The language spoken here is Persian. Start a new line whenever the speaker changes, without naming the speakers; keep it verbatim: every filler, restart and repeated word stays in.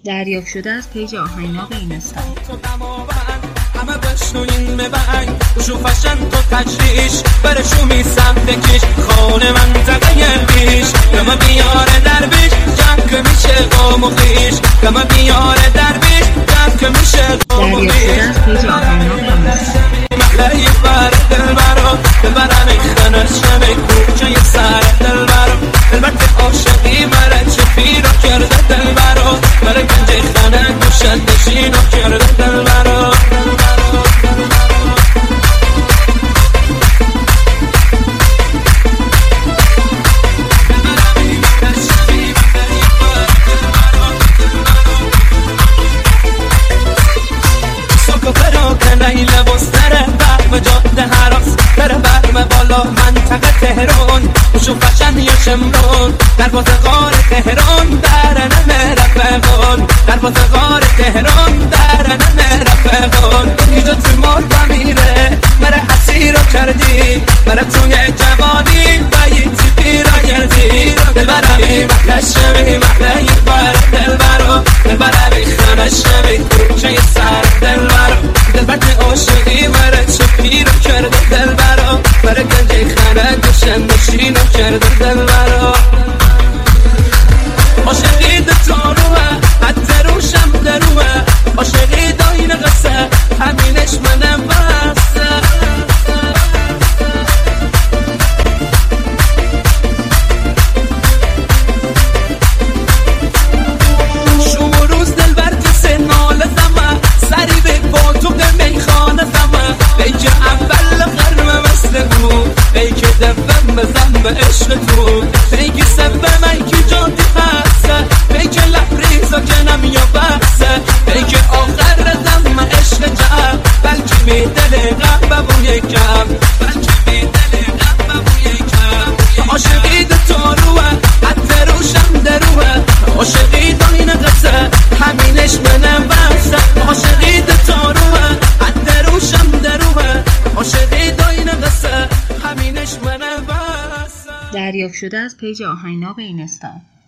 دریافت شده از پیج آهنگناق اینستا.
همه بشنوین ببنگ شو فشن تو تجریش برشو میسم بکش خانه منطقه بیش کما بیاره درویش جمع که میشه قام و خیش کما بیاره درویش جمع که میشه قام و خیش.
دریافت شده از پیج آهنگناق اینستا.
محلی بر دل برا دل برا میخنه شمه کوچه سر دل برا دل بر که عاشقی مرا چه پیرا کرده دل برا مرا گنجه خانه گوشت نشینا کرده دل برا. کنه لباس تره برم جاده هراس تره برم بالا منطقه تهران وشو فشن یا شمرون در باز غار تهران در نمه رفقان در باز غار تهران در نمه رفقان اینجا تو مرد میره مره حسی رو کردی مره توی جوانی باییتی پیرا گردی دل برمی محلشمی محلی بر دل برو دل برمی خانشمی کوچه سر دل برو دل برد عاشقی مرا چه پیرو کرده دل برا مرا گنجه خانه گوشن نشینو کرده دل برا. عاشقی دتانوه حتی روشم دروه عاشقی داین قصه همینش منم بسته شما روز دل برد سنال زمه سری به باتوق میخانه زمه بیک اول قرم مثل بود بیک دفم زم عشق تو بیک سبه میکی جادی هسته بیک لحریزا کنم یا بحثه بیک آخر زم عشق جب بلکی می دل قبه بوی کم بلکی می دل قبه بوی کم. عاشقی دتاروه حتی روشم دروه عاشقی داین قصه همینش منم بسته عاشقی دتاروه حتی روشم دروه عاشقی داین قصه همینش منم بسته.
دریافت شده از پیج آهنگناق اینستا.